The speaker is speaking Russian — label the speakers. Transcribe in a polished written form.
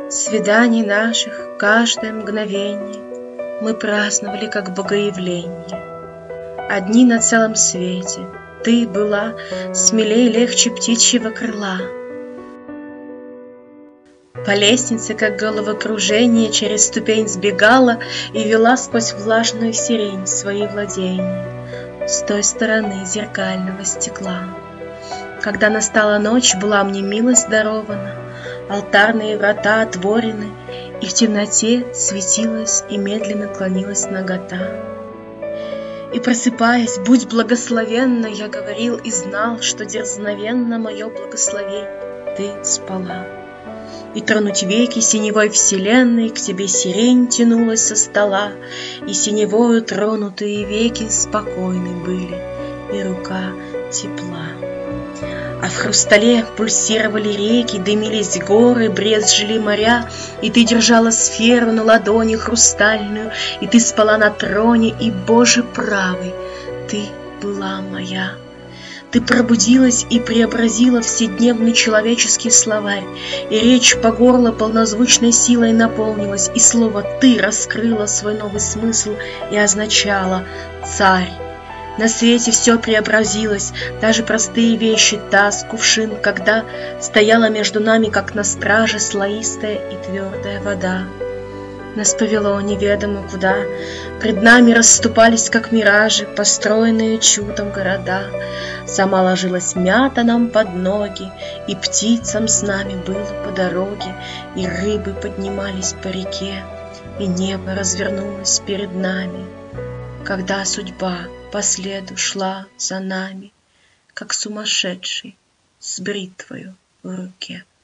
Speaker 1: Свиданий наших каждое мгновенье мы праздновали как богоявление. Одни на целом свете, ты была смелей легче птичьего крыла. По лестнице, как головокружение, через ступень сбегала и вела сквозь влажную сирень свои владения с той стороны зеркального стекла. Когда настала ночь, была мне милость дарована, алтарные врата отворены, и в темноте светилась и медленно клонилась нагота. И просыпаясь, будь благословенна, я говорил и знал, что дерзновенно мое благословение ты спала. И тронуть веки синевой вселенной к тебе сирень тянулась со стола, и синевою тронутые веки спокойны были, и рука тепла. А в хрустале пульсировали реки, дымились горы, брезжили моря, и ты держала сферу на ладони хрустальную, и ты спала на троне, и, Боже правый, ты была моя. Ты пробудилась и преобразила вседневный человеческий словарь, и речь по горло полнозвучной силой наполнилась, и слово «ты» раскрыло свой новый смысл и означало «царь». На свете все преобразилось, даже простые вещи, таз, кувшин, когда стояла между нами, как на страже, слоистая и твердая вода. Нас повело неведомо куда, пред нами расступались, как миражи, построенные чудом города. Сама ложилась мята нам под ноги, и птицам с нами было по дороге, и рыбы поднимались по реке, и небо развернулось перед нами, когда судьба по следу шла за нами, как сумасшедший с бритвою в руке.